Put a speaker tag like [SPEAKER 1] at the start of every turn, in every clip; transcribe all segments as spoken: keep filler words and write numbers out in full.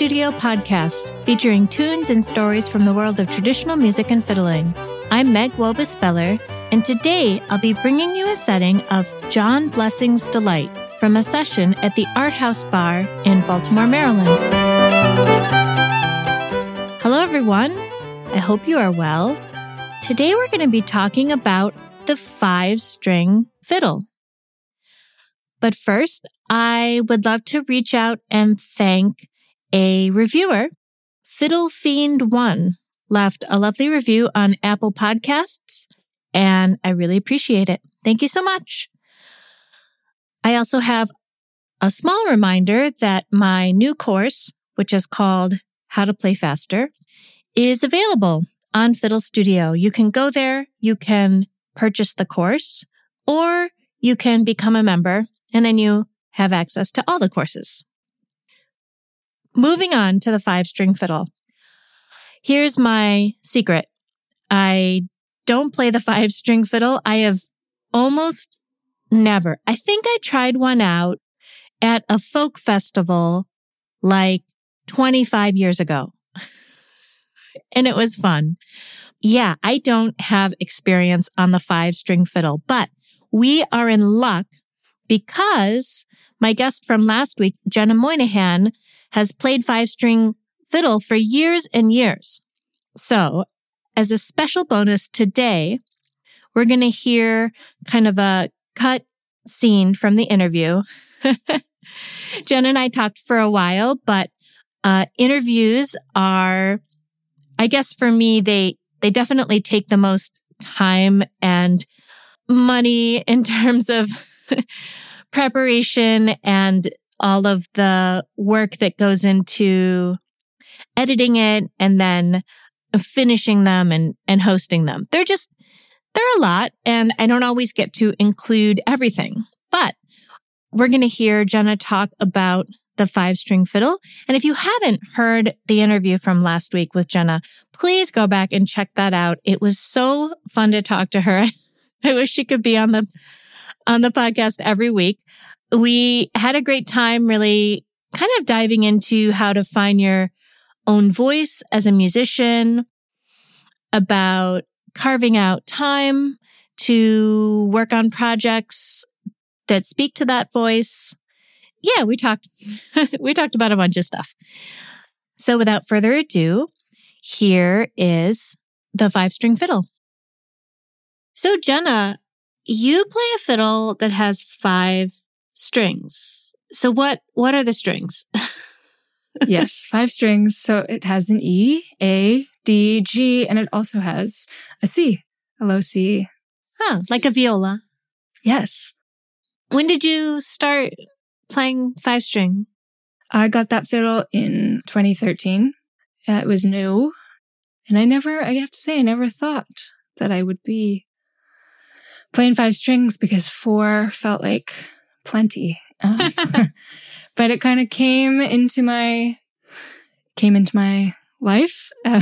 [SPEAKER 1] Studio podcast, featuring tunes and stories from the world of traditional music and fiddling. I'm Meg Wobus-Beller, and today I'll be bringing you a setting of John Blessing's Delight from a session at the Art House Bar in Baltimore, Maryland. Hello, everyone. I hope you are well. Today we're going to be talking about the five-string fiddle. But first, I would love to reach out and thank a reviewer. Fiddle Fiend One left a lovely review on Apple Podcasts, and I really appreciate it. Thank you so much. I also have a small reminder that my new course, which is called How to Play Faster, is available on Fiddle Studio. You can go there, you can purchase the course, or you can become a member, and then you have access to all the courses. Moving on to the five-string fiddle. Here's my secret. I don't play the five-string fiddle. I have almost never. I think I tried one out at a folk festival like twenty-five years ago. And it was fun. Yeah, I don't have experience on the five-string fiddle, but we are in luck because my guest from last week, Jenna Moynihan, has played five-string fiddle for years and years. So, as a special bonus today, we're going to hear kind of a cut scene from the interview. Jen and I talked for a while, but uh, interviews are, I guess for me, they they definitely take the most time and money in terms of preparation and all of the work that goes into editing it and then finishing them and, and hosting them. They're just, they're a lot, and I don't always get to include everything. But we're going to hear Jenna talk about the five-string fiddle. And if you haven't heard the interview from last week with Jenna, please go back and check that out. It was so fun to talk to her. I wish she could be on the on the podcast every week. We had a great time really kind of diving into how to find your own voice as a musician, about carving out time to work on projects that speak to that voice. Yeah, we talked, we talked about a bunch of stuff. So without further ado, here is the five-string fiddle. So Jenna, you play a fiddle that has five strings. So what, what are the strings?
[SPEAKER 2] Yes, five strings. So it has an E, A, D, G, and it also has a C, a low C.
[SPEAKER 1] Huh, like a viola.
[SPEAKER 2] Yes.
[SPEAKER 1] When did you start playing five string?
[SPEAKER 2] I got that fiddle in twenty thirteen. Uh, it was new. And I never, I have to say, I never thought that I would be playing five strings because four felt like plenty. Um, but it kind of came into my, came into my life. Um,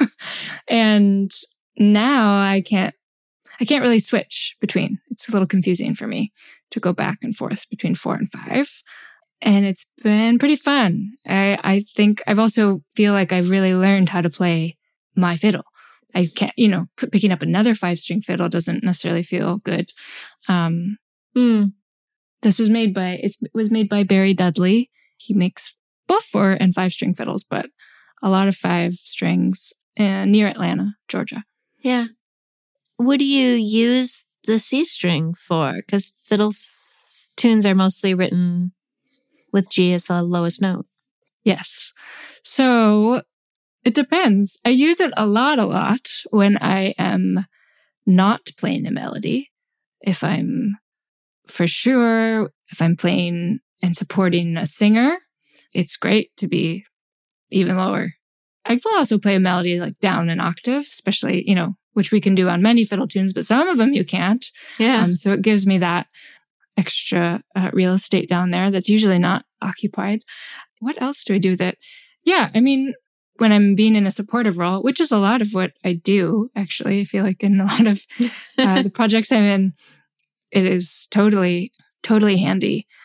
[SPEAKER 2] and now I can't, I can't really switch between. It's a little confusing for me to go back and forth between four and five. And it's been pretty fun. I, I think I've also feel like I've really learned how to play my fiddle. I can't, you know, picking up another five-string fiddle doesn't necessarily feel good. Um,
[SPEAKER 1] mm.
[SPEAKER 2] This was made by, it was made by Barry Dudley. He makes both four and five-string fiddles, but a lot of five strings uh, near Atlanta, Georgia.
[SPEAKER 1] Yeah. What do you use the C string for? Because fiddle tunes are mostly written with G as the lowest note.
[SPEAKER 2] Yes. So it depends. I use it a lot, a lot when I am not playing a melody. If I'm, for sure, if I'm playing and supporting a singer, it's great to be even lower. I will also play a melody like down an octave, especially, you know, which we can do on many fiddle tunes, but some of them you can't.
[SPEAKER 1] Yeah.
[SPEAKER 2] Um, so it gives me that extra uh, real estate down there that's usually not occupied. What else do I do with it? Yeah, I mean, when I'm being in a supportive role, which is a lot of what I do, actually. I feel like in a lot of uh, the projects I'm in, it is totally, totally handy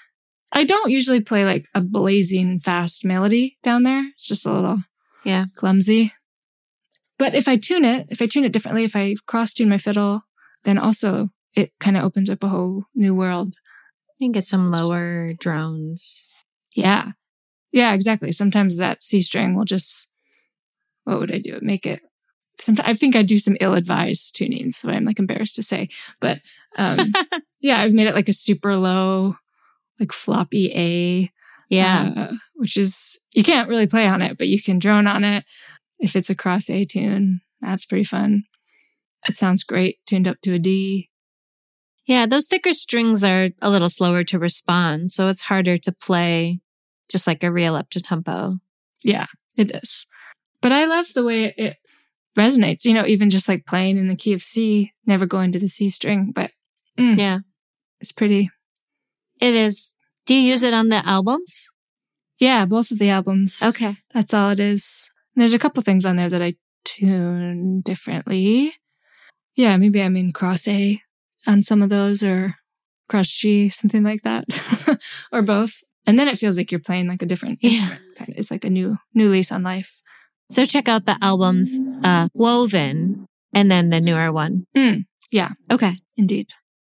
[SPEAKER 2] I don't usually play like a blazing fast melody down there. It's just a little
[SPEAKER 1] yeah
[SPEAKER 2] clumsy. But if I tune it, if I tune it differently, if I cross tune my fiddle, then also it kind of opens up a whole new world.
[SPEAKER 1] You can get some lower drones.
[SPEAKER 2] Yeah. Yeah, exactly. Sometimes that C string will just, what would I do? Make it, sometimes, I think I do some ill-advised tunings, so I'm like embarrassed to say. But um, yeah, I've made it like a super low, like floppy A.
[SPEAKER 1] Yeah.
[SPEAKER 2] Uh, which is, you can't really play on it, but you can drone on it. If it's a cross A tune, that's pretty fun. It sounds great tuned up to a D.
[SPEAKER 1] Yeah, those thicker strings are a little slower to respond, so it's harder to play just like a real up-to-tempo.
[SPEAKER 2] Yeah, it is. But I love the way it resonates, you know, even just like playing in the key of C, never going to the C string, but mm,
[SPEAKER 1] yeah,
[SPEAKER 2] it's pretty.
[SPEAKER 1] It is. Do you use it on the albums?
[SPEAKER 2] Yeah, both of the albums.
[SPEAKER 1] Okay.
[SPEAKER 2] That's all it is. And there's a couple things on there that I tune differently. Yeah, maybe I'm in cross A on some of those or cross G, something like that, or both. And then it feels like you're playing like a different
[SPEAKER 1] yeah.
[SPEAKER 2] instrument. Kind of, it's like a new new lease on life.
[SPEAKER 1] So check out the albums, uh, Woven, and then the newer one.
[SPEAKER 2] Mm, yeah.
[SPEAKER 1] Okay.
[SPEAKER 2] Indeed.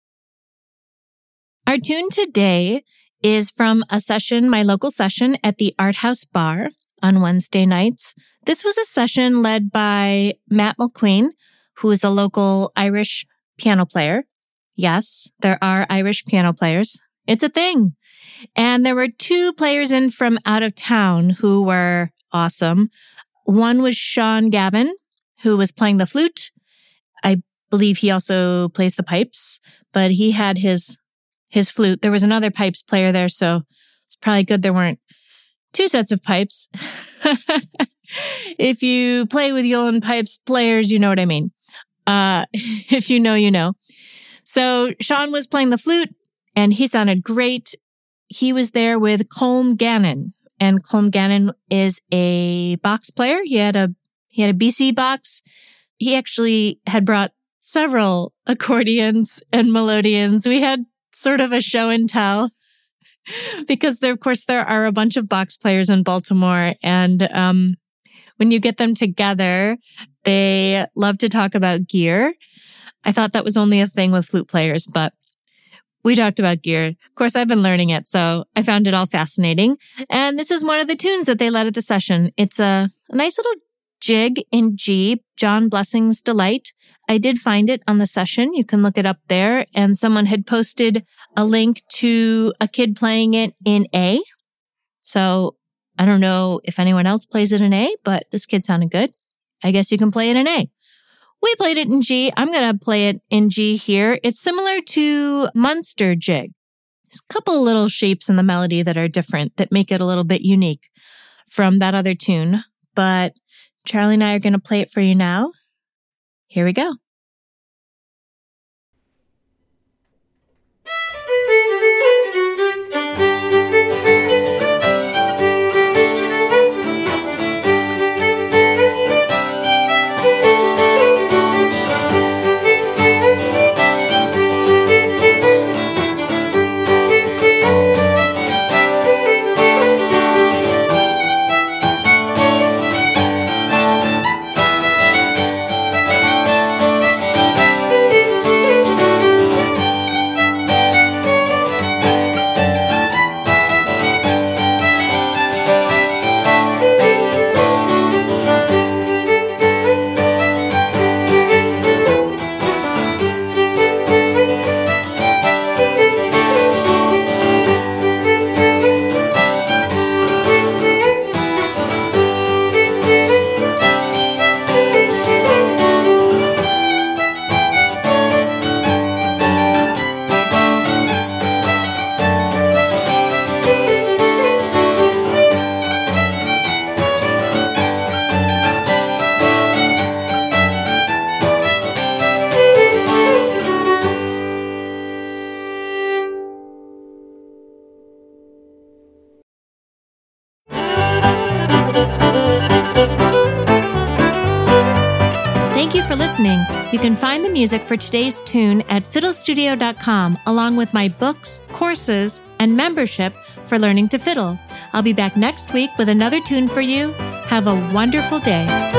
[SPEAKER 1] Our tune today is from a session, my local session at the Art House Bar on Wednesday nights. This was a session led by Matt McQueen, who is a local Irish piano player. Yes, there are Irish piano players. It's a thing. And there were two players in from out of town who were awesome. One was Sean Gavin, who was playing the flute. I believe he also plays the pipes, but he had his his flute. There was another pipes player there, so it's probably good there weren't two sets of pipes. If you play with Uilleann Pipes players, you know what I mean. Uh, if you know, you know. So Sean was playing the flute and he sounded great. He was there with Colm Gannon, and Colm Gannon is a box player. He had a, he had a B C box. He actually had brought several accordions and melodeons. We had sort of a show and tell because there, of course, there are a bunch of box players in Baltimore, and, um, when you get them together, they love to talk about gear. I thought that was only a thing with flute players, but we talked about gear. Of course, I've been learning it, so I found it all fascinating. And this is one of the tunes that they led at the session. It's a, a nice little jig in G, John Blessing's Delight. I did find it on the session. You can look it up there. And someone had posted a link to a kid playing it in A. So I don't know if anyone else plays it in A, but this kid sounded good. I guess you can play it in A. We played it in G. I'm going to play it in G here. It's similar to Munster Jig. There's a couple little shapes in the melody that are different that make it a little bit unique from that other tune. But Charlie and I are going to play it for you now. Here we go. Thank you for listening. You can find the music for today's tune at fiddle studio dot com, along with my books, courses, and membership for learning to fiddle. I'll be back next week with another tune for you. Have a wonderful day.